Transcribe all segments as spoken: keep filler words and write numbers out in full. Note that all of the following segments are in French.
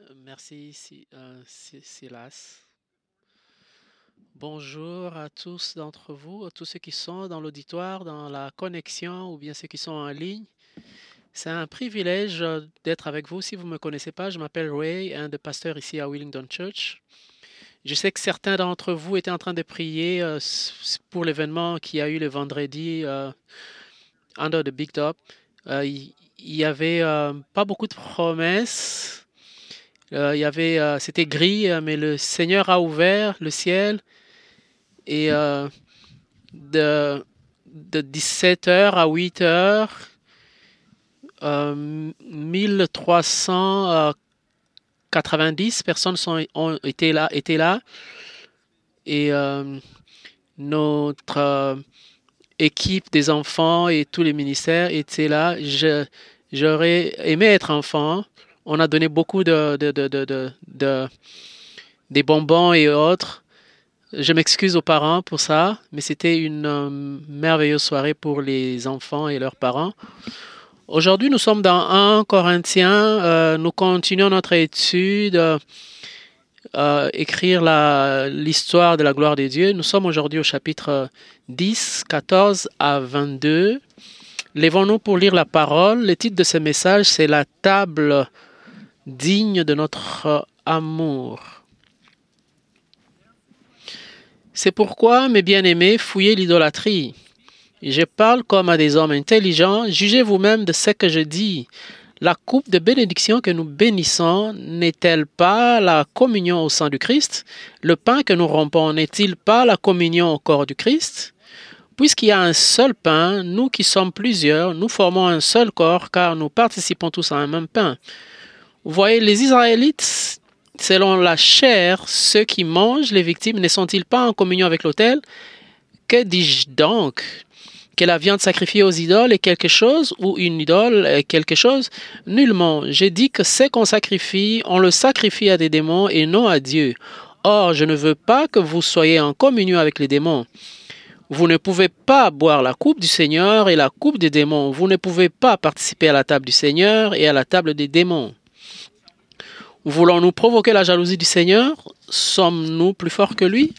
Merci, Si- euh, Si- Silas. Bonjour à tous d'entre vous, à tous ceux qui sont dans l'auditoire, dans la connexion ou bien ceux qui sont en ligne. C'est un privilège euh, d'être avec vous. Si vous ne me connaissez pas, je m'appelle Ray, un des pasteurs ici à Willingdon Church. Je sais que certains d'entre vous étaient en train de prier euh, s- s- pour l'événement qui a eu le vendredi euh, Under the Big Top. Euh, Il il y avait euh, pas beaucoup de promesses. Euh, il y avait, euh, c'était gris, euh, mais le Seigneur a ouvert le ciel et euh, de, de dix-sept heures à huit heures, euh, mille trois cent quatre-vingt-dix personnes sont, ont été là, étaient là et euh, notre euh, équipe des enfants et tous les ministères étaient là. Je, j'aurais aimé être enfant. On a donné beaucoup de, de, de, de, de, de- des bonbons et autres. Je m'excuse aux parents pour ça, mais c'était une euh, merveilleuse soirée pour les enfants et leurs parents. Aujourd'hui, nous sommes dans un Corinthiens. Euh, nous continuons notre étude, euh, euh, écrire la, l'histoire de la gloire de Dieu. Nous sommes aujourd'hui au chapitre dix, quatorze à vingt-deux. Lèvons-nous pour lire la parole. Le titre de ce message, c'est La table digne de notre amour. C'est pourquoi, mes bien-aimés, fouillez l'idolâtrie. Je parle comme à des hommes intelligents. Jugez vous-même de ce que je dis. La coupe de bénédiction que nous bénissons n'est-elle pas la communion au sang du Christ? Le pain que nous rompons n'est-il pas la communion au corps du Christ? Puisqu'il y a un seul pain, nous qui sommes plusieurs, nous formons un seul corps car nous participons tous à un même pain. Vous voyez, les Israélites, selon la chair, ceux qui mangent les victimes, ne sont-ils pas en communion avec l'autel? Que dis-je donc? Que la viande sacrifiée aux idoles est quelque chose ou une idole est quelque chose? Nullement. J'ai dit que ce qu'on sacrifie, on le sacrifie à des démons et non à Dieu. Or, je ne veux pas que vous soyez en communion avec les démons. Vous ne pouvez pas boire la coupe du Seigneur et la coupe des démons. Vous ne pouvez pas participer à la table du Seigneur et à la table des démons. Voulons-nous provoquer la jalousie du Seigneur? Sommes-nous plus forts que lui?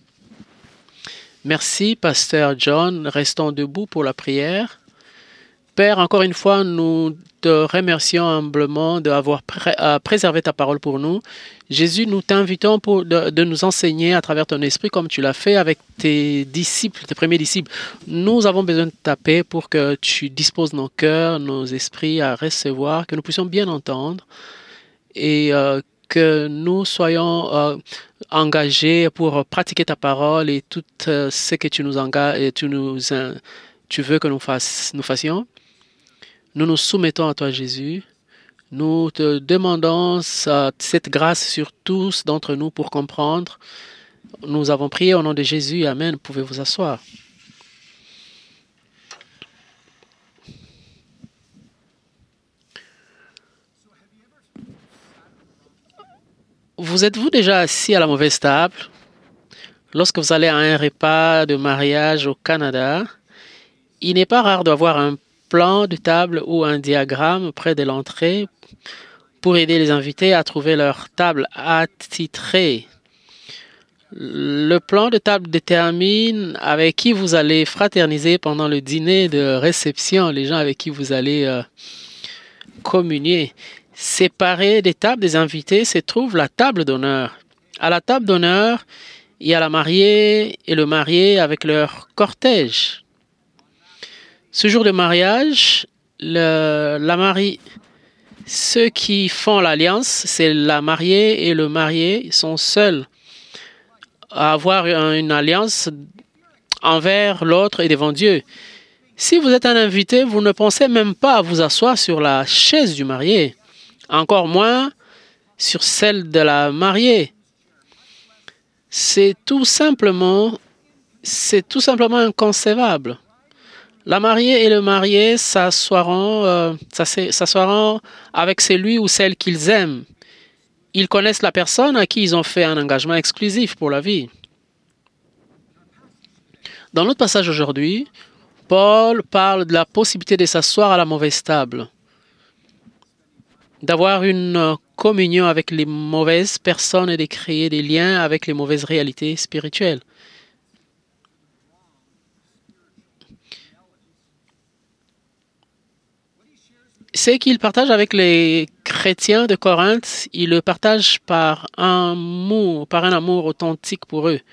Merci, Pasteur John. Restons debout pour la prière. Père, encore une fois, nous te remercions humblement d'avoir pré- euh, préservé ta parole pour nous. Jésus, nous t'invitons pour de, de nous enseigner à travers ton esprit comme tu l'as fait avec tes disciples, tes premiers disciples. Nous avons besoin de ta paix pour que tu disposes nos cœurs, nos esprits à recevoir, que nous puissions bien entendre et euh, que nous soyons euh, engagés pour pratiquer ta parole et tout euh, ce que tu nous engages et tu nous euh, tu veux que nous, fasse, nous fassions. Nous nous soumettons à toi, Jésus. Nous te demandons sa- cette grâce sur tous d'entre nous pour comprendre. Nous avons prié au nom de Jésus. Amen. Pouvez vous asseoir. Vous êtes-vous déjà assis à la mauvaise table? Lorsque vous allez à un repas de mariage au Canada, il n'est pas rare d'avoir un plan de table ou un diagramme près de l'entrée pour aider les invités à trouver leur table attitrée. Le plan de table détermine avec qui vous allez fraterniser pendant le dîner de réception, les gens avec qui vous allez euh, communier. Séparée des tables des invités se trouve la table d'honneur. À la table d'honneur, il y a la mariée et le marié avec leur cortège. Ce jour de mariage, le, la mariée, ceux qui font l'alliance, c'est la mariée et le marié, ils sont seuls à avoir une alliance envers l'autre et devant Dieu. Si vous êtes un invité, vous ne pensez même pas à vous asseoir sur la chaise du marié, encore moins sur celle de la mariée. C'est tout simplement, c'est tout simplement inconcevable. La mariée et le marié s'assoiront, euh, s'assoiront avec celui ou celle qu'ils aiment. Ils connaissent la personne à qui ils ont fait un engagement exclusif pour la vie. Dans notre passage aujourd'hui, Paul parle de la possibilité de s'asseoir à la mauvaise table, d'avoir une communion avec les mauvaises personnes et de créer des liens avec les mauvaises réalités spirituelles. Ce qu'il partage avec les chrétiens de Corinthe, il le partage par un amour, par un amour authentique pour eux.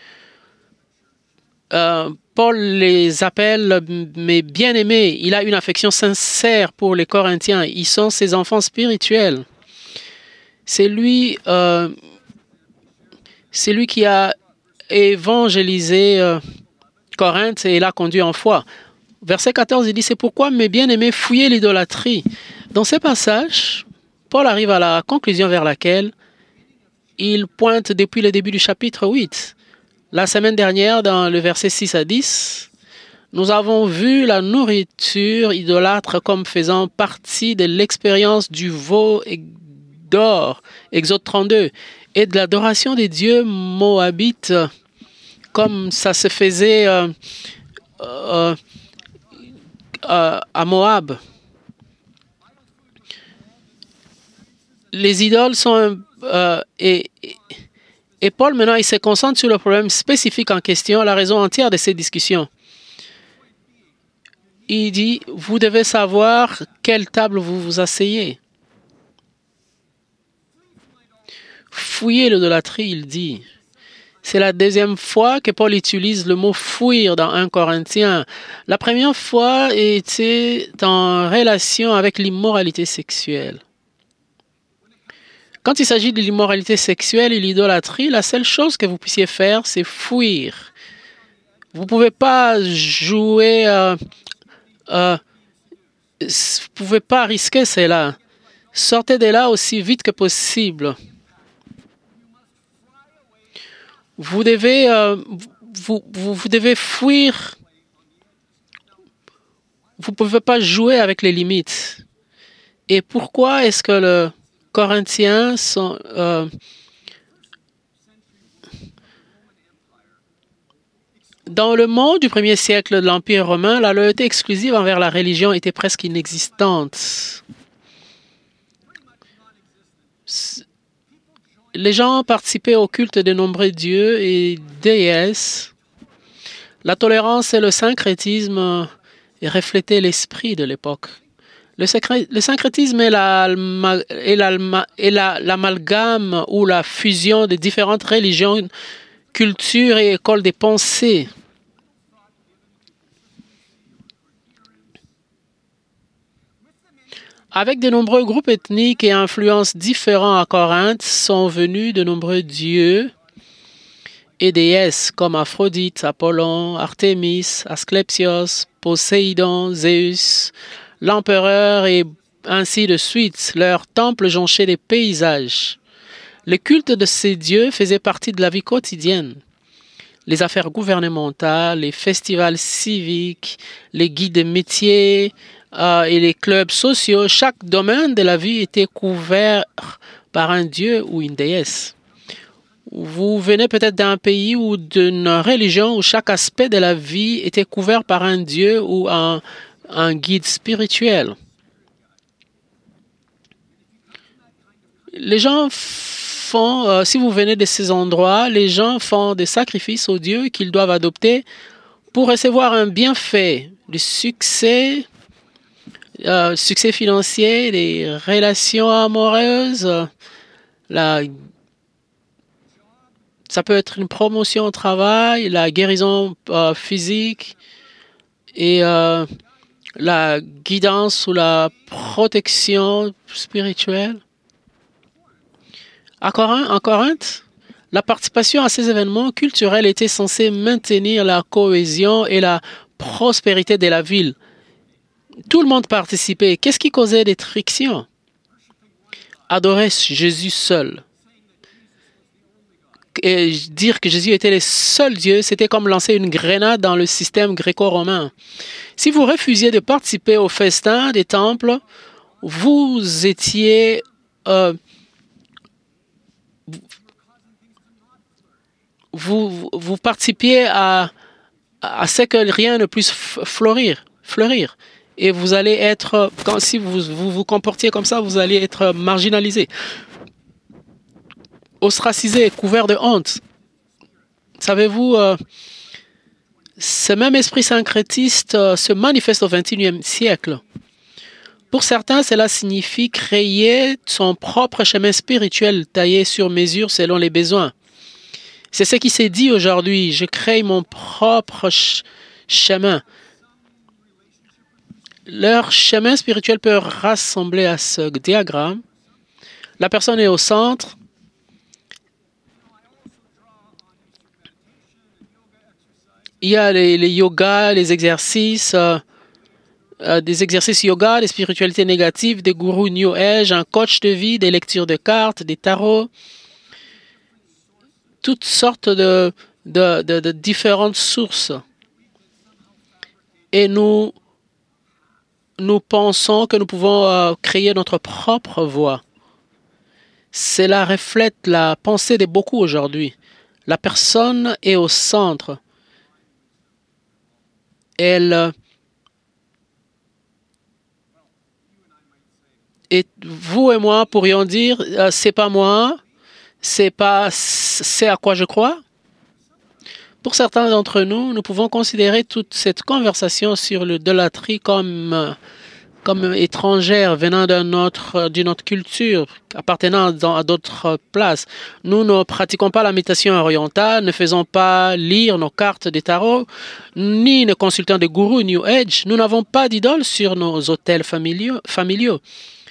Euh, Paul les appelle mes bien-aimés. Il a une affection sincère pour les Corinthiens. Ils sont ses enfants spirituels. C'est lui, euh, c'est lui qui a évangélisé euh, Corinthe et l'a conduit en foi. Verset quatorze, il dit, c'est pourquoi mes bien-aimés fuyez l'idolâtrie. Dans ce passage, Paul arrive à la conclusion vers laquelle il pointe depuis le début du chapitre huit. La semaine dernière, dans le verset six à dix, nous avons vu la nourriture idolâtre comme faisant partie de l'expérience du veau d'or, Exode trente-deux, et de l'adoration des dieux moabites, comme ça se faisait euh, euh, euh, à Moab. Les idoles sont... Euh, et, et, et Paul, maintenant, il se concentre sur le problème spécifique en question, la raison entière de ces discussions. Il dit, vous devez savoir quelle table vous vous asseyez. Fouillez l'idolâtrie, il dit. C'est la deuxième fois que Paul utilise le mot fuir dans un Corinthien. La première fois était en relation avec l'immoralité sexuelle. Quand il s'agit de l'immoralité sexuelle et l'idolâtrie, la seule chose que vous puissiez faire, c'est fuir. Vous ne pouvez pas jouer, euh, euh, vous ne pouvez pas risquer cela. Sortez de là aussi vite que possible. Vous devez, euh, vous, vous, vous devez fuir. Vous ne pouvez pas jouer avec les limites. Et pourquoi est-ce que le Corinthiens sont... Euh, dans le monde du premier siècle de l'Empire romain, la loyauté exclusive envers la religion était presque inexistante. Les gens participaient au culte de nombreux dieux et déesses. La tolérance et le syncrétisme reflétaient l'esprit de l'époque. Le, le syncrétisme est l'amalgame la, la, ou la fusion de différentes religions, cultures et écoles de pensée. Avec de nombreux groupes ethniques et influences différents à Corinthe, sont venus de nombreux dieux et déesses comme Aphrodite, Apollon, Artémis, Asclépios, Poséidon, Zeus, l'empereur et ainsi de suite. Leurs temples jonchaient des paysages. Le culte de ces dieux faisait partie de la vie quotidienne. Les affaires gouvernementales, les festivals civiques, les guides de métiers euh, et les clubs sociaux, chaque domaine de la vie était couvert par un dieu ou une déesse. Vous venez peut-être d'un pays ou d'une religion où chaque aspect de la vie était couvert par un dieu ou un un guide spirituel. Les gens font, euh, si vous venez de ces endroits, les gens font des sacrifices aux dieux qu'ils doivent adopter pour recevoir un bienfait, du succès, euh, succès financier, des relations amoureuses, la, ça peut être une promotion au travail, la guérison euh, physique et euh, la guidance ou la protection spirituelle. À Corinthe, en Corinthe, la participation à ces événements culturels était censée maintenir la cohésion et la prospérité de la ville. Tout le monde participait. Qu'est-ce qui causait des frictions? Adorer Jésus seul. Et dire que Jésus était le seul Dieu, c'était comme lancer une grenade dans le système gréco-romain. Si vous refusiez de participer au festin des temples, vous étiez... Euh, vous, vous participiez à, à ce que rien ne puisse fleurir. fleurir. Et vous allez être... Quand, si vous, vous vous comportiez comme ça, vous allez être marginalisé. ostracisés, couverts de honte. Savez-vous, euh, ce même esprit syncrétiste euh, se manifeste au vingt et unième siècle. Pour certains, cela signifie créer son propre chemin spirituel taillé sur mesure selon les besoins. C'est ce qui s'est dit aujourd'hui. Je crée mon propre ch- chemin. Leur chemin spirituel peut rassembler à ce diagramme. La personne est au centre. Il y a les, les yogas, les exercices, euh, euh, des exercices yoga, des spiritualités négatives, des gourous New Age, un coach de vie, des lectures de cartes, des tarots, toutes sortes de, de, de, de différentes sources. Et nous, nous pensons que nous pouvons euh, créer notre propre voie. Cela reflète la pensée de beaucoup aujourd'hui. La personne est au centre. Elle et vous et moi pourrions dire euh, c'est pas moi, c'est pas c'est à quoi je crois. Pour certains d'entre nous, nous pouvons considérer toute cette conversation sur l'idolâtrie comme euh, comme étrangère venant d'une autre, d'une autre culture, appartenant dans, à d'autres places. Nous ne pratiquons pas la méditation orientale, ne faisons pas lire nos cartes des tarots, ni ne consultons des gourous New Age. Nous n'avons pas d'idole sur nos hôtels familiaux. familiaux.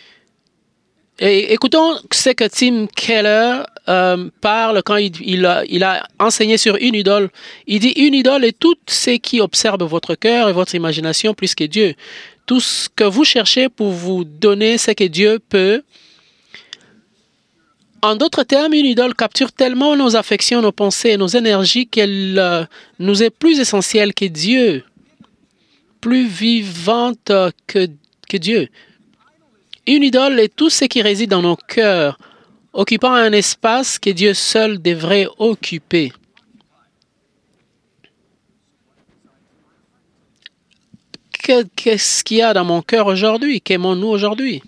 Et écoutons ce que Tim Keller euh, parle quand il, il, a, il a enseigné sur une idole. Il dit, une idole est tout ce qui observe votre cœur et votre imagination plus que Dieu. Tout ce que vous cherchez pour vous donner ce que Dieu peut. En d'autres termes, une idole capture tellement nos affections, nos pensées et nos énergies qu'elle euh, nous est plus essentielle que Dieu, plus vivante que, que Dieu. Une idole est tout ce qui réside dans nos cœurs, occupant un espace que Dieu seul devrait occuper. Qu'est-ce qu'il y a dans mon cœur aujourd'hui? Qu'aimons-nous aujourd'hui?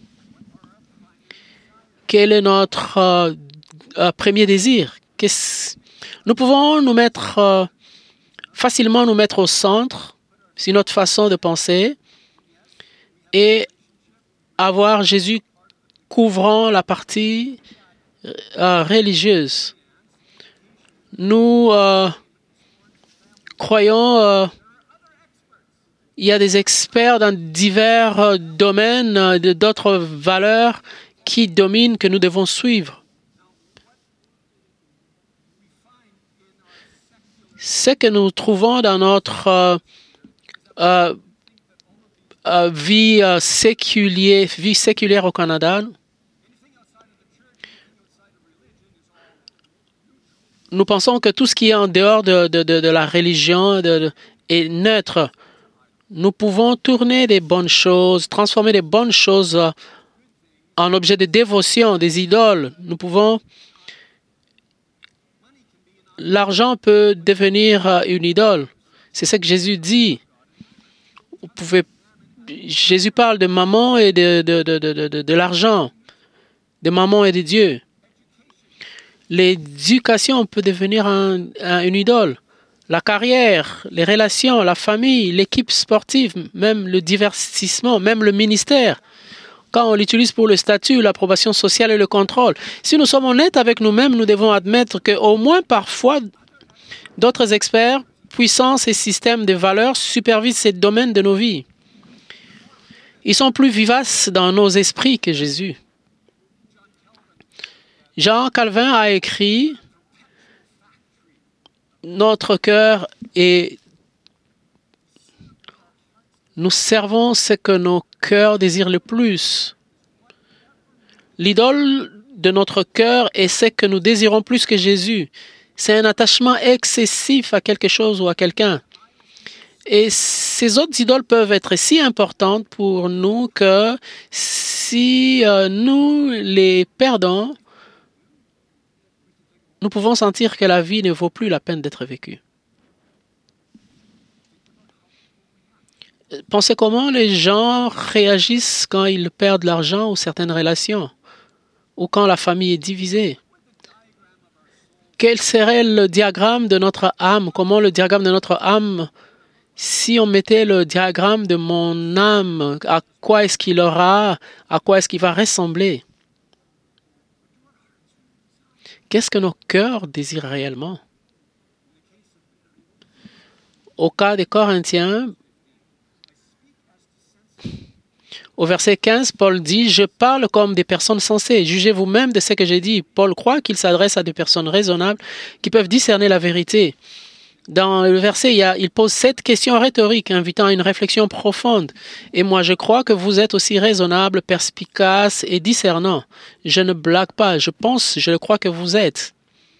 Quel est notre euh, euh, premier désir? Nous pouvons nous mettre euh, facilement nous mettre au centre, c'est notre façon de penser, et avoir Jésus couvrant la partie euh, religieuse. Nous euh, croyons euh, il y a des experts dans divers euh, domaines, euh, d'autres valeurs qui dominent que nous devons suivre. Ce que nous trouvons dans notre euh, euh, euh, vie, euh, séculière, vie séculière au Canada, nous pensons que tout ce qui est en dehors de, de, de, de la religion de, de, est neutre. Nous pouvons tourner des bonnes choses, transformer des bonnes choses euh, en objets de dévotion, des idoles. Nous pouvons... L'argent peut devenir euh, une idole. C'est ce que Jésus dit. Vous pouvez... Jésus parle de maman et de, de, de, de, de, de l'argent, de maman et de Dieu. L'éducation peut devenir un, un, une idole. La carrière, les relations, la famille, l'équipe sportive, même le divertissement, même le ministère. Quand on l'utilise pour le statut, l'approbation sociale et le contrôle. Si nous sommes honnêtes avec nous-mêmes, nous devons admettre qu'au moins parfois, d'autres experts, puissances et systèmes de valeurs supervisent ces domaines de nos vies. Ils sont plus vivaces dans nos esprits que Jésus. Jean Calvin a écrit « Notre cœur est... Nous servons ce que nos cœurs désirent le plus. L'idole de notre cœur est ce que nous désirons plus que Jésus. C'est un attachement excessif à quelque chose ou à quelqu'un. Et ces autres idoles peuvent être si importantes pour nous que si euh, nous les perdons, nous pouvons sentir que la vie ne vaut plus la peine d'être vécue. Pensez comment les gens réagissent quand ils perdent l'argent ou certaines relations, ou quand la famille est divisée. quel serait le diagramme de notre âme? Comment le diagramme de notre âme, si on mettait le diagramme de mon âme, à quoi est-ce qu'il aura, à quoi est-ce qu'il va ressembler? Qu'est-ce que nos cœurs désirent réellement? Au cas des Corinthiens, au verset quinze, Paul dit « Je parle comme des personnes sensées. Jugez vous-même de ce que j'ai dit. » Paul croit qu'il s'adresse à des personnes raisonnables qui peuvent discerner la vérité. Dans le verset, il, y a, il pose sept questions rhétoriques invitant à une réflexion profonde. Et moi, je crois que vous êtes aussi raisonnable, perspicace et discernant. Je ne blague pas. Je pense, je le crois que vous êtes.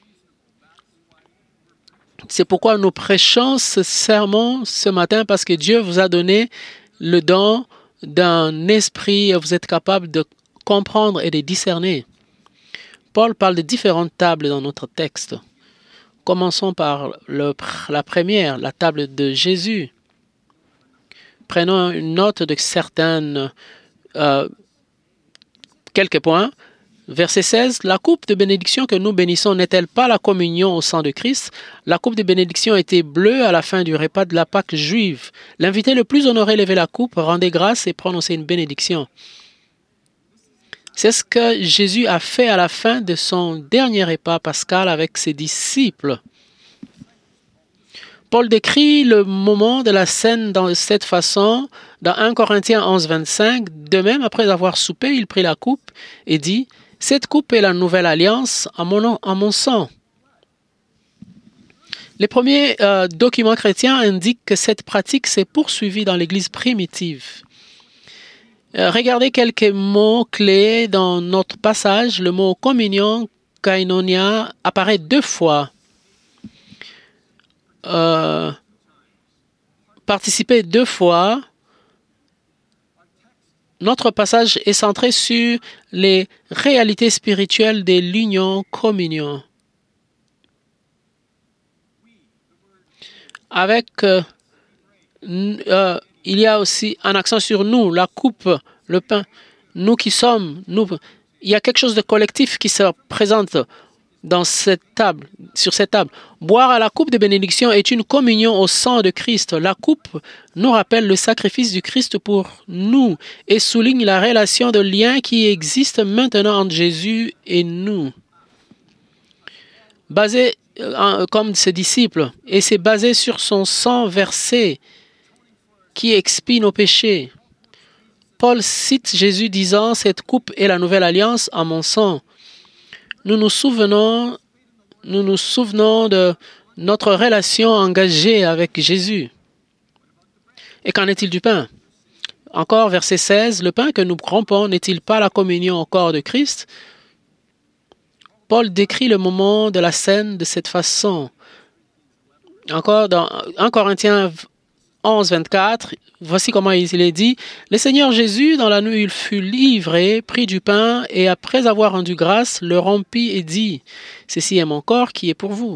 C'est pourquoi nous prêchons ce sermon ce matin, parce que Dieu vous a donné le don d'un esprit et vous êtes capable de comprendre et de discerner. Paul parle de différentes tables dans notre texte. Commençons par le, la première, la table de Jésus. Prenons une note de certaines, euh, quelques points. Verset seize, la coupe de bénédiction que nous bénissons n'est-elle pas la communion au sang de Christ? La coupe de bénédiction était bleue à la fin du repas de la Pâque juive. L'invité le plus honoré levait la coupe, rendait grâce et prononçait une bénédiction. C'est ce que Jésus a fait à la fin de son dernier repas pascal avec ses disciples. Paul décrit le moment de la scène de cette façon dans un Corinthiens onze, vingt-cinq. De même, après avoir soupé, il prit la coupe et dit « Cette coupe est la nouvelle alliance en mon, en mon sang. » Les premiers euh, documents chrétiens indiquent que cette pratique s'est poursuivie dans l'Église primitive. Euh, regardez quelques mots clés dans notre passage. Le mot communion, koinonia, apparaît deux fois. Euh, participer deux fois. Notre passage est centré sur les réalités spirituelles de l'union communion. Avec, euh, euh, il y a aussi un accent sur nous, la coupe, le pain, nous qui sommes, nous. Il y a quelque chose de collectif qui se présente dans cette table, sur cette table. Boire à la coupe de bénédiction est une communion au sang de Christ. La coupe nous rappelle le sacrifice du Christ pour nous et souligne la relation de lien qui existe maintenant entre Jésus et nous. Basé euh, comme ses disciples, et c'est basé sur son sang versé qui expie nos péchés. Paul cite Jésus disant « Cette coupe est la nouvelle alliance en mon sang ». Nous nous souvenons, nous nous souvenons de notre relation engagée avec Jésus. Et qu'en est-il du pain? Encore verset seize, le pain que nous rompons n'est-il pas la communion au corps de Christ? Paul décrit le moment de la scène de cette façon. Encore dans un Corinthiens onze, vingt-quatre, voici comment il est dit. Le Seigneur Jésus, dans la nuit où il fut livré, prit du pain et après avoir rendu grâce, le rompit et dit, « Ceci est mon corps qui est pour vous. »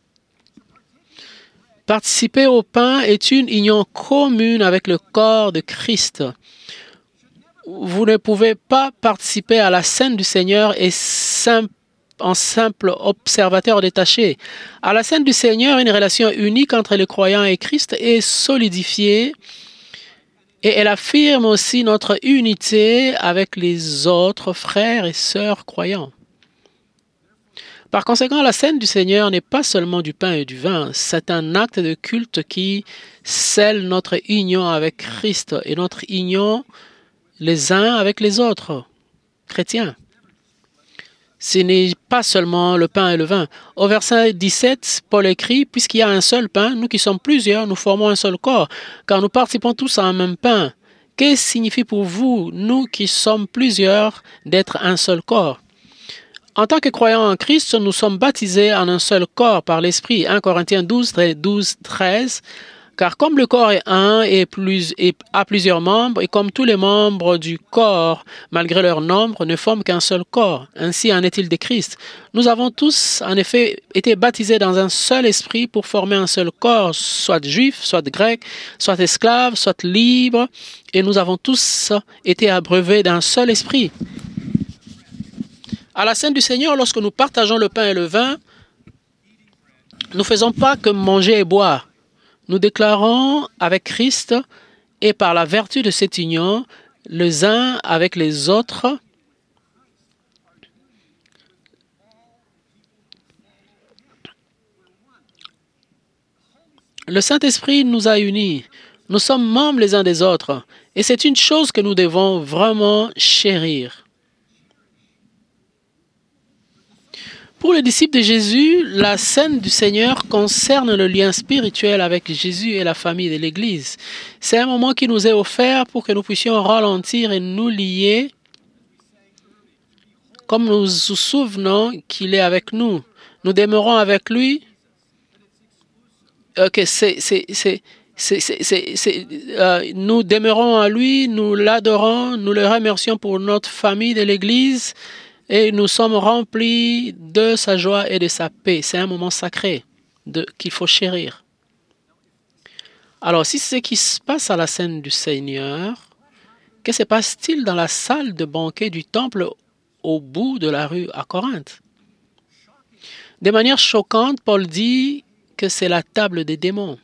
Participer au pain est une union commune avec le corps de Christ. Vous ne pouvez pas participer à la scène du Seigneur et simple en simple observateur détaché. À la scène du Seigneur, une relation unique entre les croyants et Christ est solidifiée et elle affirme aussi notre unité avec les autres frères et sœurs croyants. Par conséquent, la scène du Seigneur n'est pas seulement du pain et du vin, c'est un acte de culte qui scelle notre union avec Christ et notre union les uns avec les autres chrétiens. Ce n'est pas seulement le pain et le vin. Au verset dix-sept, Paul écrit, « Puisqu'il y a un seul pain, nous qui sommes plusieurs, nous formons un seul corps, car nous participons tous à un même pain. » Qu'est-ce que signifie pour vous, nous qui sommes plusieurs, d'être un seul corps? En tant que croyants en Christ, nous sommes baptisés en un seul corps par l'Esprit. un Corinthiens douze, treize. Car comme le corps est un et, plus, et a plusieurs membres, et comme tous les membres du corps, malgré leur nombre, ne forment qu'un seul corps, ainsi en est-il de Christ. Nous avons tous, en effet, été baptisés dans un seul esprit pour former un seul corps, soit juif, soit grec, soit esclave, soit libre, et nous avons tous été abreuvés d'un seul esprit. À la scène du Seigneur, lorsque nous partageons le pain et le vin, Nous ne faisons pas que manger et boire. Nous déclarons avec Christ et par la vertu de cette union, les uns avec les autres, le Saint-Esprit nous a unis. Nous sommes membres les uns des autres. Et c'est une chose que nous devons vraiment chérir. Pour les disciples de Jésus, la scène du Seigneur concerne le lien spirituel avec Jésus et la famille de l'Église. C'est un moment qui nous est offert pour que nous puissions ralentir et nous lier, comme nous nous souvenons qu'il est avec nous. Nous demeurons avec lui. Ok, c'est, c'est, c'est, c'est, c'est, c'est, c'est, euh, nous demeurons à lui, nous l'adorons, nous le remercions pour notre famille de l'Église et nous sommes remplis de sa joie et de sa paix. C'est un moment sacré de, qu'il faut chérir. Alors, si c'est ce qui se passe à la scène du Seigneur, que se passe-t-il dans la salle de banquet du temple au bout de la rue à Corinthe? De manière choquante, Paul dit que c'est la table des démons.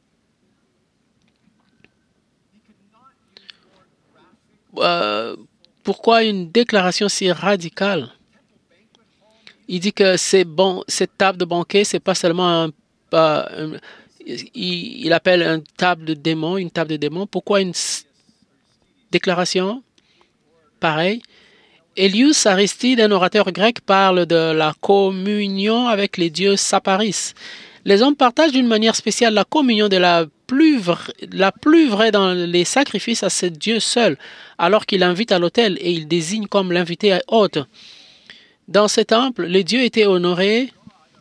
Euh, pourquoi une déclaration si radicale? Il dit que c'est bon, cette table de banquet, c'est pas seulement un, euh, un il, il appelle une table de démons, une table de démons. Pourquoi une déclaration pareille? Elius Aristide, un orateur grec, parle de la communion avec les dieux Saparis. Les hommes partagent d'une manière spéciale la communion de la plus, vra- la plus vraie dans les sacrifices à ce Dieu seul, alors qu'il invite à l'autel et il désigne comme l'invité hôte. Dans ce temple, les dieux étaient honorés,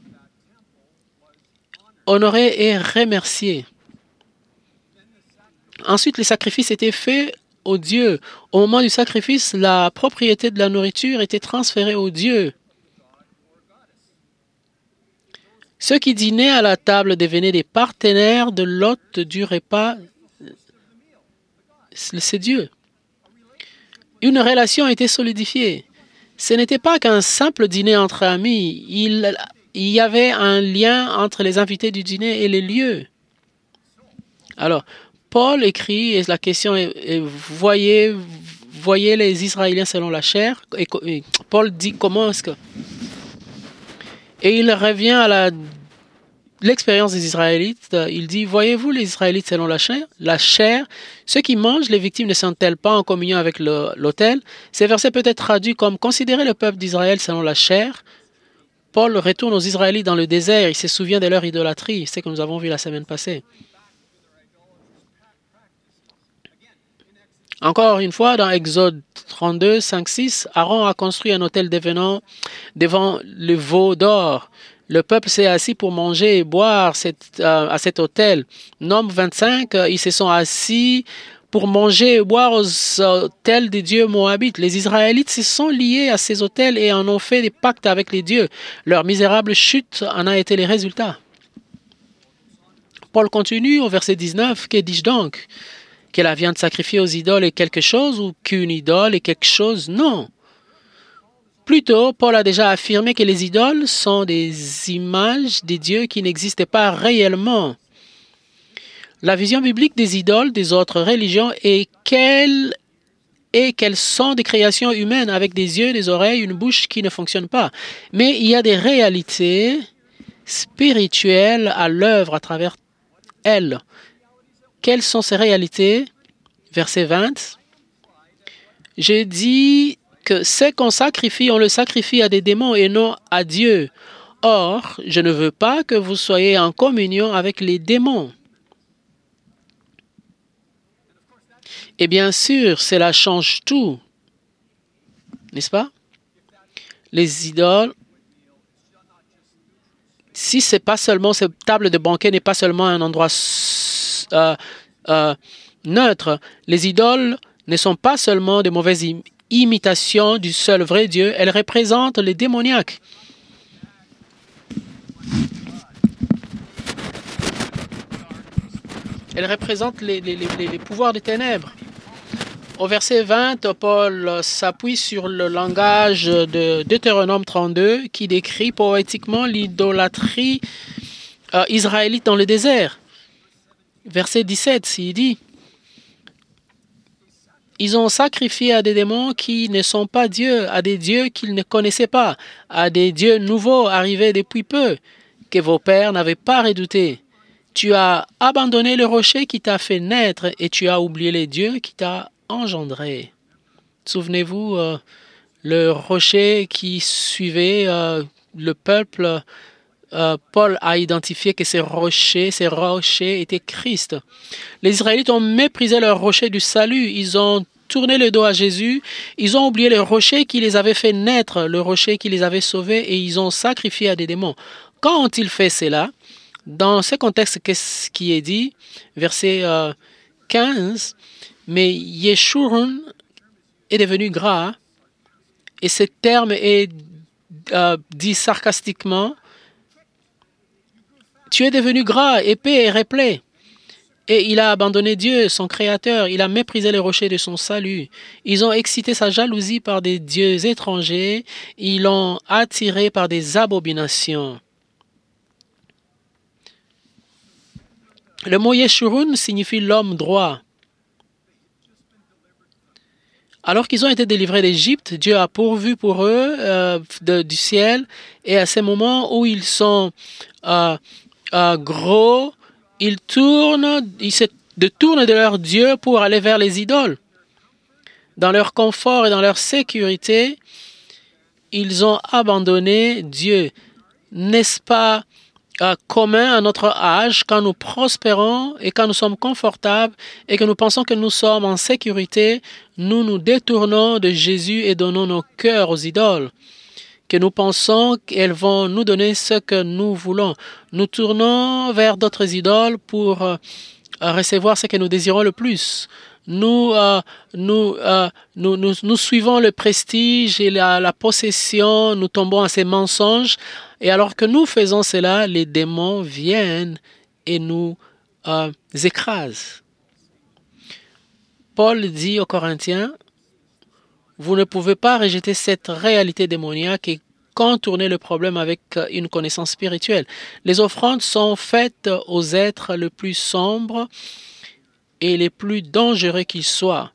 honorés et remerciés. Ensuite, les sacrifices étaient faits aux dieux. Au moment du sacrifice, la propriété de la nourriture était transférée aux dieux. Ceux qui dînaient à la table devenaient des partenaires de l'hôte du repas. C'est Dieu. Une relation était solidifiée. Ce n'était pas qu'un simple dîner entre amis. Il, il y avait un lien entre les invités du dîner et les lieux. Alors, Paul écrit, et la question est, est voyez, voyez les Israéliens selon la chair. Et, et Paul dit comment est-ce que... Et il revient à la, l'expérience des Israélites. Il dit, voyez-vous les Israélites selon la chair, la chair, ceux qui mangent, les victimes ne sont-elles pas en communion avec le, l'autel? Ces versets peuvent être traduits comme, considérez le peuple d'Israël selon la chair. Paul retourne aux Israélites dans le désert, il se souvient de leur idolâtrie, c'est ce que nous avons vu la semaine passée. Encore une fois, dans Exode trente-deux, cinq, six, Aaron a construit un autel devenant devant le veau d'or. Le peuple s'est assis pour manger et boire cette, euh, à cet autel. Nombre vingt-cinq, euh, ils se sont assis pour manger et boire aux autels des dieux moabites. Les Israélites se sont liés à ces autels et en ont fait des pactes avec les dieux. Leur misérable chute en a été les résultats. Paul continue au verset dix-neuf, « Que dis-je donc ? Que la viande sacrifiée aux idoles est quelque chose ou qu'une idole est quelque chose? Non. Plutôt, Paul a déjà affirmé que les idoles sont des images des dieux qui n'existaient pas réellement. La vision biblique des idoles des autres religions est qu'elles, est qu'elles sont des créations humaines avec des yeux, des oreilles, une bouche qui ne fonctionne pas. Mais il y a des réalités spirituelles à l'œuvre à travers elles. Quelles sont ces réalités? Verset vingt. Je dis que ce qu'on sacrifie, on le sacrifie à des démons et non à Dieu. Or, je ne veux pas que vous soyez en communion avec les démons. Et bien sûr, cela change tout. N'est-ce pas? Les idoles, si c'est pas seulement, cette table de banquet n'est pas seulement un endroit euh, euh, neutre, les idoles ne sont pas seulement de mauvaises im- imitations du seul vrai Dieu, elles représentent les démoniaques. Elles représentent les, les, les, les pouvoirs des ténèbres. Au verset vingt, Paul s'appuie sur le langage de Deutéronome trente-deux qui décrit poétiquement l'idolâtrie euh, Israélites dans le désert. Verset dix-sept, il dit, ils ont sacrifié à des démons qui ne sont pas dieux, à des dieux qu'ils ne connaissaient pas, à des dieux nouveaux arrivés depuis peu, que vos pères n'avaient pas redoutés. Tu as abandonné le rocher qui t'a fait naître et tu as oublié les dieux qui t'ont engendré. Souvenez-vous, euh, le rocher qui suivait euh, le peuple, euh, Paul a identifié que ces rochers, ces rochers étaient Christ. Les Israélites ont méprisé leur rocher du salut. Ils ont tourné le dos à Jésus. Ils ont oublié le rocher qui les avait fait naître, le rocher qui les avait sauvés, et ils ont sacrifié à des démons. Quand ont-ils fait cela? Dans ce contexte, qu'est-ce qui est dit? Verset euh, quinze. Mais Yeshurun est devenu gras, et ce terme est euh, dit sarcastiquement. Tu es devenu gras, épais et replet. Et il a abandonné Dieu, son créateur. Il a méprisé les rochers de son salut. Ils ont excité sa jalousie par des dieux étrangers. Ils l'ont attiré par des abominations. Le mot Yeshurun signifie l'homme droit. Alors qu'ils ont été délivrés d'Égypte, Dieu a pourvu pour eux euh, de, du ciel. Et à ces moments où ils sont euh, euh, gros, ils tournent, ils se détournent de leur Dieu pour aller vers les idoles. Dans leur confort et dans leur sécurité, ils ont abandonné Dieu. N'est-ce pas euh, commun à notre âge, quand nous prospérons et quand nous sommes confortables et que nous pensons que nous sommes en sécurité, nous nous détournons de Jésus et donnons nos cœurs aux idoles, que nous pensons qu'elles vont nous donner ce que nous voulons. Nous tournons vers d'autres idoles pour euh, recevoir ce que nous désirons le plus. Nous, euh, nous, euh, nous, nous, nous suivons le prestige et la, la possession, nous tombons à ces mensonges. Et alors que nous faisons cela, les démons viennent et nous euh, écrasent. Paul dit aux Corinthiens, vous ne pouvez pas rejeter cette réalité démoniaque et contourner le problème avec une connaissance spirituelle. Les offrandes sont faites aux êtres les plus sombres et les plus dangereux qu'ils soient.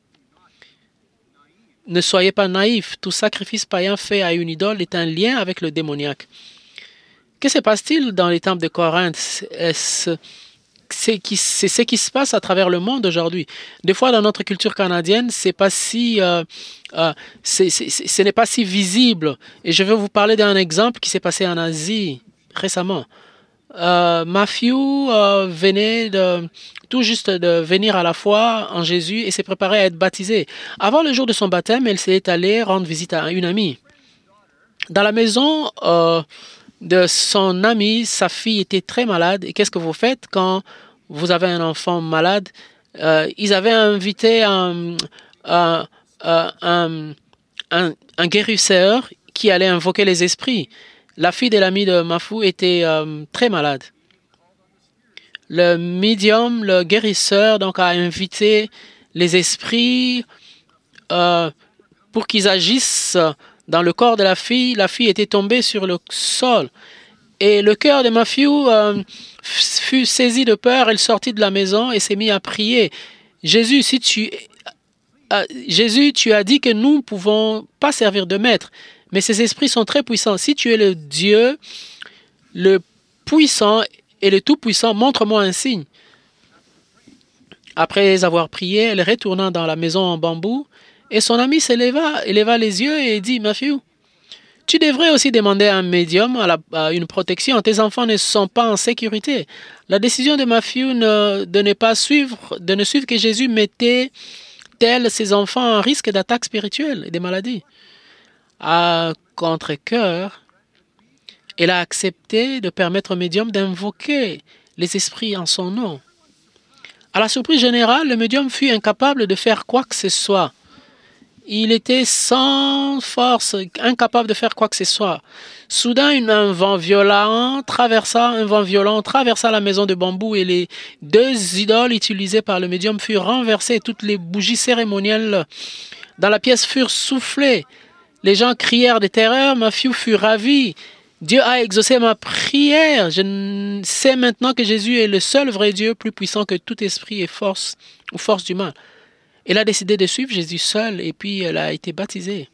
Ne soyez pas naïfs. Tout sacrifice païen fait à une idole est un lien avec le démoniaque. Que se passe-t-il dans les temples de Corinthe? Est-ce C'est, qui, c'est ce qui se passe à travers le monde aujourd'hui. Des fois, dans notre culture canadienne, c'est pas si, euh, euh, c'est, c'est, c'est, ce n'est pas si visible. Et je vais vous parler d'un exemple qui s'est passé en Asie récemment. Euh, Matthew euh, venait de, tout juste de venir à la foi en Jésus et s'est préparé à être baptisé. Avant le jour de son baptême, elle s'est allée rendre visite à une amie. Dans la maison euh, de son amie, sa fille était très malade. Et qu'est-ce que vous faites quand vous avez un enfant malade? Euh, ils avaient invité un, un, un, un, un guérisseur qui allait invoquer les esprits. La fille de l'ami de Mafou était euh, très malade. Le médium, le guérisseur, donc, a invité les esprits euh, pour qu'ils agissent dans le corps de la fille. La fille était tombée sur le sol. Et le cœur de Matthew euh, fut saisi de peur. Elle sortit de la maison et s'est mise à prier. Jésus, si tu, euh, Jésus, tu as dit que nous ne pouvons pas servir de maître, mais ces esprits sont très puissants. Si tu es le Dieu, le puissant et le tout-puissant, montre-moi un signe. Après avoir prié, elle retourna dans la maison en bambou et son ami s'éleva, éleva les yeux et dit, Matthew, tu devrais aussi demander à un médium à la, à une protection. Tes enfants ne sont pas en sécurité. La décision de Matthew ne, de ne pas suivre, de ne suivre que Jésus mettait tel ses enfants en risque d'attaques spirituelles et de maladies. À contre-cœur, elle a accepté de permettre au médium d'invoquer les esprits en son nom. À la surprise générale, le médium fut incapable de faire quoi que ce soit. Il était sans force, incapable de faire quoi que ce soit. Soudain, un vent violent traversa, un vent violent traversa la maison de bambou et les deux idoles utilisées par le médium furent renversées. Toutes les bougies cérémonielles dans la pièce furent soufflées. Les gens crièrent de terreur. Matthew fut ravi Dieu a exaucé ma prière. Je sais maintenant que Jésus est le seul vrai Dieu, plus puissant que tout esprit et force ou force du mal. Elle a décidé de suivre Jésus seul et puis elle a été baptisée.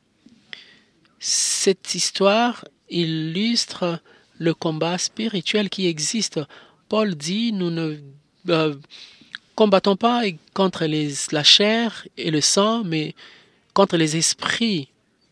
Cette histoire illustre le combat spirituel qui existe. Paul dit, nous ne euh, combattons pas contre les, la chair et le sang, mais contre les esprits.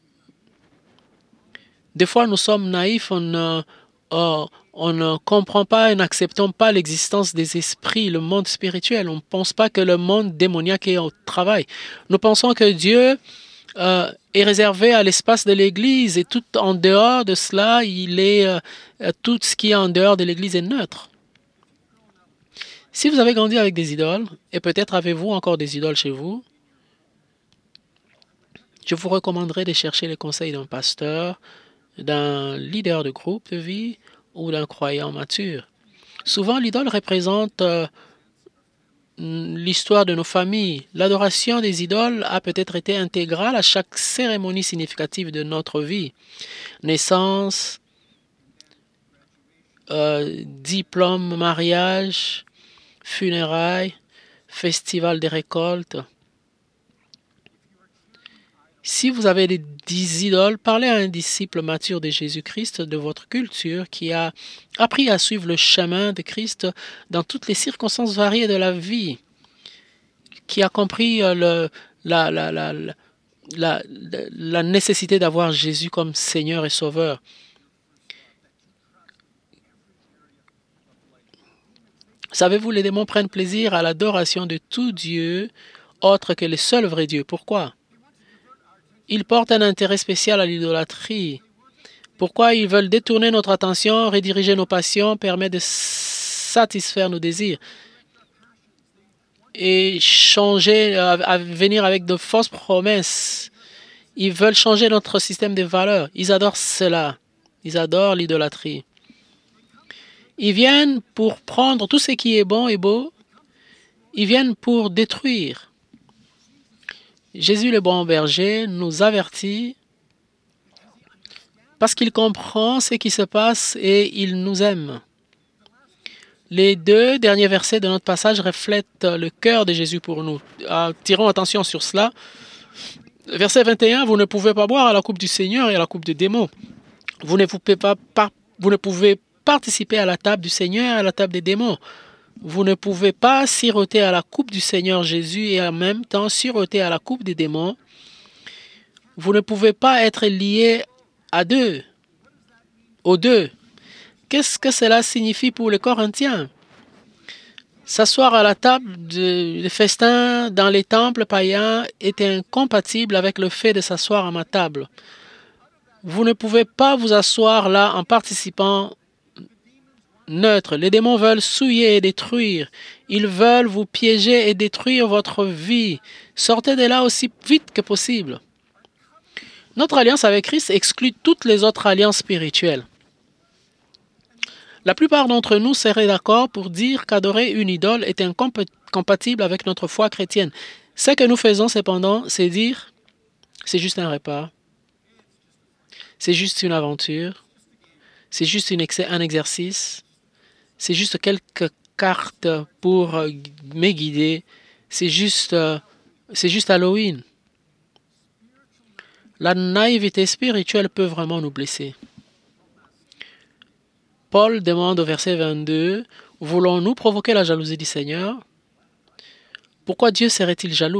Des fois, nous sommes naïfs, on ne, euh, on ne comprend pas et n'acceptons pas l'existence des esprits, le monde spirituel. On ne pense pas que le monde démoniaque est au travail. Nous pensons que Dieu euh, est réservé à l'espace de l'Église et tout en dehors de cela, il est, euh, tout ce qui est en dehors de l'Église est neutre. Si vous avez grandi avec des idoles, et peut-être avez-vous encore des idoles chez vous, je vous recommanderais de chercher les conseils d'un pasteur, d'un leader de groupe de vie ou d'un croyant mature. Souvent, l'idole représente euh, l'histoire de nos familles. L'adoration des idoles a peut-être été intégrale à chaque cérémonie significative de notre vie. Naissance, euh, diplôme, mariage, funérailles, festival des récoltes. Si vous avez des, des idoles, parlez à un disciple mature de Jésus-Christ de votre culture qui a appris à suivre le chemin de Christ dans toutes les circonstances variées de la vie, qui a compris le, la, la, la, la, la, la nécessité d'avoir Jésus comme Seigneur et Sauveur. Savez-vous, les démons prennent plaisir à l'adoration de tout Dieu autre que le seul vrai Dieu. Pourquoi? Ils portent un intérêt spécial à l'idolâtrie. Pourquoi ils veulent détourner notre attention, rediriger nos passions, permettre de satisfaire nos désirs et changer, à, à venir avec de fausses promesses. Ils veulent changer notre système de valeurs. Ils adorent cela. Ils adorent l'idolâtrie. Ils viennent pour prendre tout ce qui est bon et beau. Ils viennent pour détruire. Jésus le bon berger nous avertit parce qu'il comprend ce qui se passe et il nous aime. Les deux derniers versets de notre passage reflètent le cœur de Jésus pour nous. Tirons attention sur cela. Verset vingt et un, vous ne pouvez pas boire à la coupe du Seigneur et à la coupe des démons. Vous ne pouvez pas, pas, vous ne pouvez participer à la table du Seigneur et à la table des démons. Vous ne pouvez pas siroter à la coupe du Seigneur Jésus et en même temps siroter à la coupe des démons. Vous ne pouvez pas être lié à deux, aux deux. Qu'est-ce que cela signifie pour les Corinthiens? S'asseoir à la table de, de festin dans les temples païens était incompatible avec le fait de s'asseoir à ma table. Vous ne pouvez pas vous asseoir là en participant neutre. Les démons veulent souiller et détruire. Ils veulent vous piéger et détruire votre vie. Sortez de là aussi vite que possible. Notre alliance avec Christ exclut toutes les autres alliances spirituelles. La plupart d'entre nous seraient d'accord pour dire qu'adorer une idole est incompatible avec notre foi chrétienne. Ce que nous faisons cependant, c'est dire, c'est juste un repas, c'est juste une aventure, c'est juste une ex- un exercice, c'est juste quelques cartes pour euh, me guider, c'est juste, euh, c'est juste Halloween. La naïveté spirituelle peut vraiment nous blesser. Paul demande au verset vingt-deux, « Voulons-nous provoquer la jalousie du Seigneur? Pourquoi Dieu serait-il jaloux? »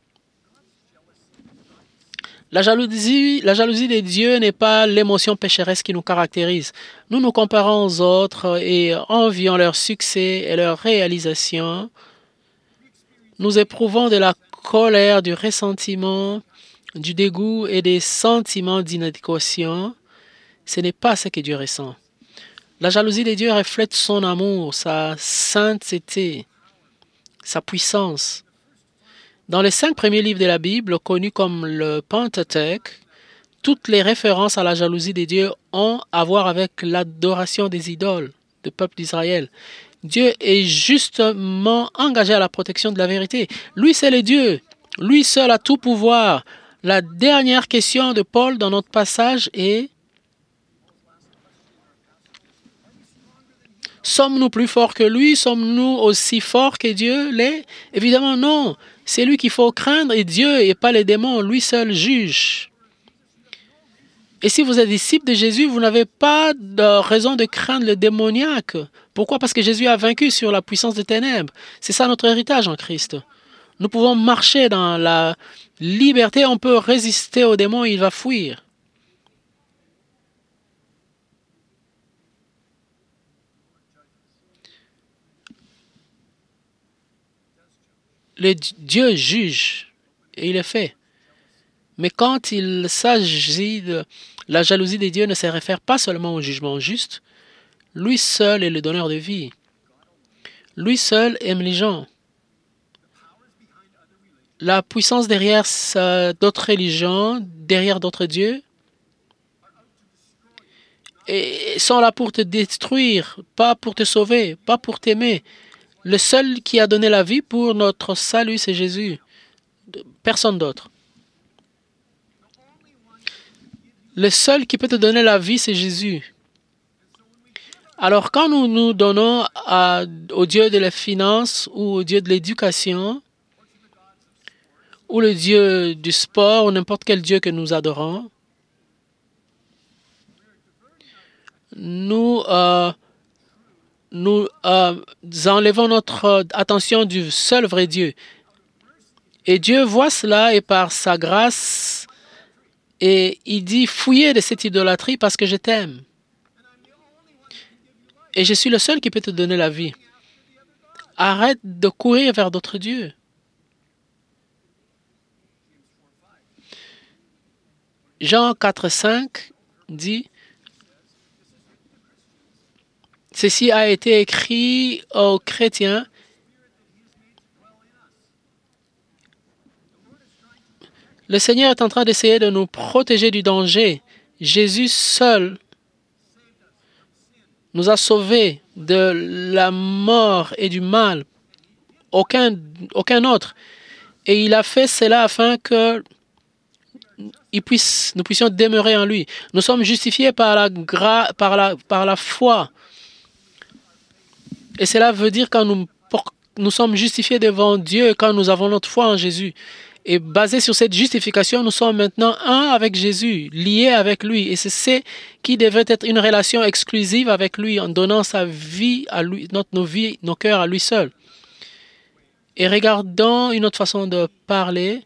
La jalousie, la jalousie de Dieu n'est pas l'émotion pécheresse qui nous caractérise. Nous nous comparons aux autres et envions leur succès et leur réalisation. Nous éprouvons de la colère, du ressentiment, du dégoût et des sentiments d'inadéquation. Ce n'est pas ce que Dieu ressent. La jalousie de Dieu reflète son amour, sa sainteté, sa puissance. Dans les cinq premiers livres de la Bible, connus comme le Pentateuque, toutes les références à la jalousie de Dieu ont à voir avec l'adoration des idoles du peuple d'Israël. Dieu est justement engagé à la protection de la vérité. Lui, c'est le Dieu. Lui seul a tout pouvoir. La dernière question de Paul dans notre passage est Sommes-nous plus forts que lui? Sommes-nous aussi forts que Dieu l'est? Évidemment non. C'est lui qu'il faut craindre et Dieu et pas les démons. Lui seul juge. Et si vous êtes disciple de Jésus, vous n'avez pas de raison de craindre le démoniaque. Pourquoi? Parce que Jésus a vaincu sur la puissance des ténèbres. C'est ça notre héritage en Christ. Nous pouvons marcher dans la liberté. On peut résister au démon et il va fuir. Le Dieu juge et il est fait. Mais quand il s'agit de la jalousie des dieux ne se réfère pas seulement au jugement juste. Lui seul est le donneur de vie. Lui seul aime les gens. La puissance derrière d'autres religions, derrière d'autres dieux, et sont là pour te détruire, pas pour te sauver, pas pour t'aimer. Le seul qui a donné la vie pour notre salut, c'est Jésus. Personne d'autre. Le seul qui peut te donner la vie, c'est Jésus. Alors, quand nous nous donnons à, au Dieu de la finance ou au Dieu de l'éducation, ou le Dieu du sport, ou n'importe quel Dieu que nous adorons, nous, euh, nous euh, enlevons notre attention du seul vrai Dieu. Et Dieu voit cela et par sa grâce, et il dit, fouillez de cette idolâtrie parce que je t'aime. Et je suis le seul qui peut te donner la vie. Arrête de courir vers d'autres dieux. Jean quatre, cinq dit, ceci a été écrit aux chrétiens. Le Seigneur est en train d'essayer de nous protéger du danger. Jésus seul nous a sauvés de la mort et du mal. Aucun, aucun autre. Et il a fait cela afin que il puisse, nous puissions demeurer en lui. Nous sommes justifiés par la, gra, par la, par la foi. Et cela veut dire que nous, nous sommes justifiés devant Dieu quand nous avons notre foi en Jésus. Et basé sur cette justification, nous sommes maintenant un avec Jésus, liés avec lui. Et c'est ce qui devrait être une relation exclusive avec lui, en donnant sa vie à lui, notre, nos vies, nos cœurs à lui seul. Et regardons une autre façon de parler.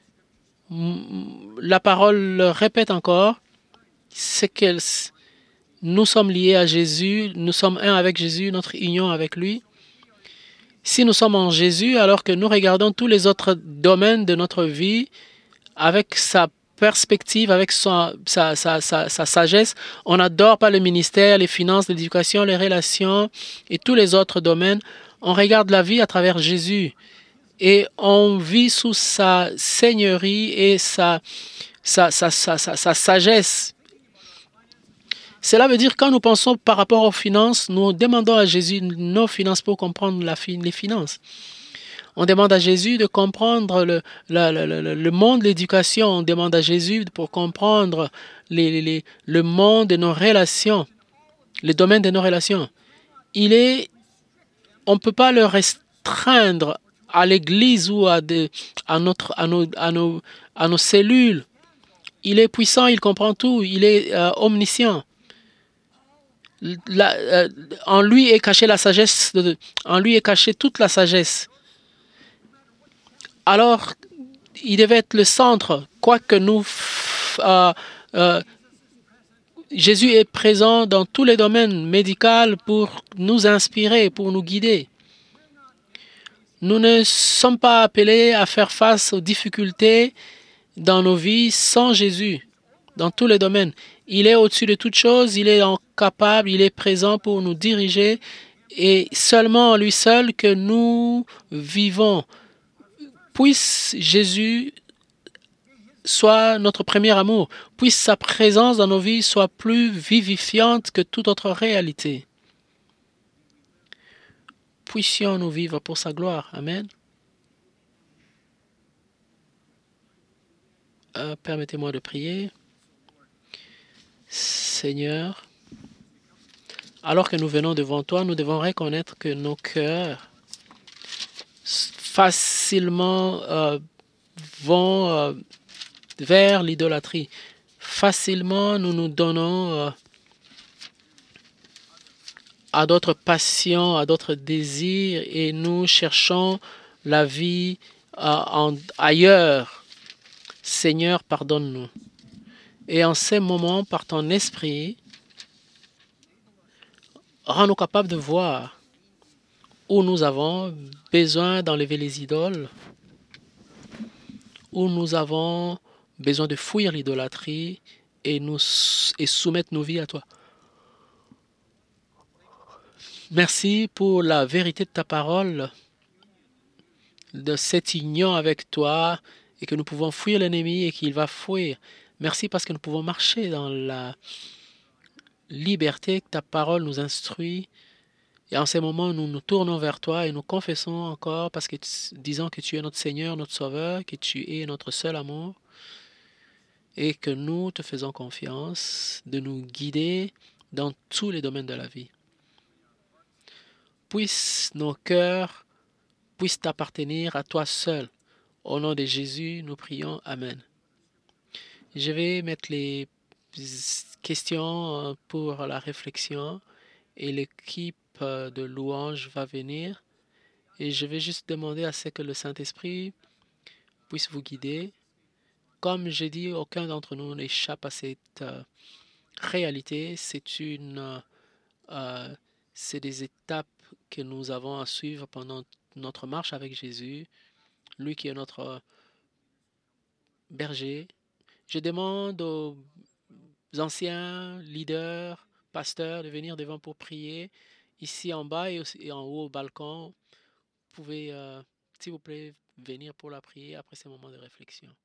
La parole le répète encore, c'est que nous sommes liés à Jésus, nous sommes un avec Jésus, notre union avec lui. Si nous sommes en Jésus, alors que nous regardons tous les autres domaines de notre vie avec sa perspective, avec son, sa, sa, sa, sa sagesse, on n'adore pas le ministère, les finances, l'éducation, les relations et tous les autres domaines. On regarde la vie à travers Jésus. Et on vit sous sa seigneurie et sa, sa, sa, sa, sa, sa sagesse. Cela veut dire que quand nous pensons par rapport aux finances, nous demandons à Jésus nos finances pour comprendre la, les finances. On demande à Jésus de comprendre le, le, le, le monde de l'éducation. On demande à Jésus pour comprendre les, les, le monde de nos relations, le domaine de nos relations. Il est, on ne peut pas le restreindre à l'Église ou à, de, à, notre, à, nos, à, nos, à nos cellules. Il est puissant, il comprend tout, il est euh, omniscient. La, euh, en lui est cachée la sagesse, de, en lui est cachée toute la sagesse. Alors, il devait être le centre, quoique nous... Euh, euh, Jésus est présent dans tous les domaines médicaux pour nous inspirer, pour nous guider. Nous ne sommes pas appelés à faire face aux difficultés dans nos vies sans Jésus, dans tous les domaines. Il est au-dessus de toutes choses, il est capable, il est présent pour nous diriger et seulement en lui seul que nous vivons. Puisse Jésus soit notre premier amour, puisse sa présence dans nos vies soit plus vivifiante que toute autre réalité. Puissions-nous vivre pour sa gloire. Amen. Euh, permettez-moi de prier. Seigneur, Alors que nous venons devant toi, nous devons reconnaître que nos cœurs facilement euh, vont euh, vers l'idolâtrie. Facilement, nous nous donnons euh, à d'autres passions, à d'autres désirs, et nous cherchons la vie euh, en, ailleurs. Seigneur, pardonne-nous. Et en ces moments, par ton esprit, rends-nous capables de voir où nous avons besoin d'enlever les idoles, où nous avons besoin de fuir l'idolâtrie et, nous, et soumettre nos vies à toi. Merci pour la vérité de ta parole, de cette union avec toi, et que nous pouvons fuir l'ennemi et qu'il va fuir. Merci parce que nous pouvons marcher dans la liberté que ta parole nous instruit. Et en ces moments, nous nous tournons vers toi et nous confessons encore parce que disons que tu es notre Seigneur, notre Sauveur, que tu es notre seul amour et que nous te faisons confiance de nous guider dans tous les domaines de la vie. Puisse nos cœurs puissent t'appartenir à toi seul. Au nom de Jésus, nous prions. Amen. Je vais mettre les questions pour la réflexion et l'équipe de louange va venir. Et je vais juste demander à ce que le Saint-Esprit puisse vous guider. Comme j'ai dit, aucun d'entre nous n'échappe à cette euh, réalité. C'est une, euh, c'est des étapes que nous avons à suivre pendant notre marche avec Jésus, lui qui est notre berger. Je demande aux anciens leaders, pasteurs de venir devant pour prier. Ici en bas et, aussi, et en haut au balcon, vous pouvez, euh, s'il vous plaît, venir pour la prière après ces moments de réflexion.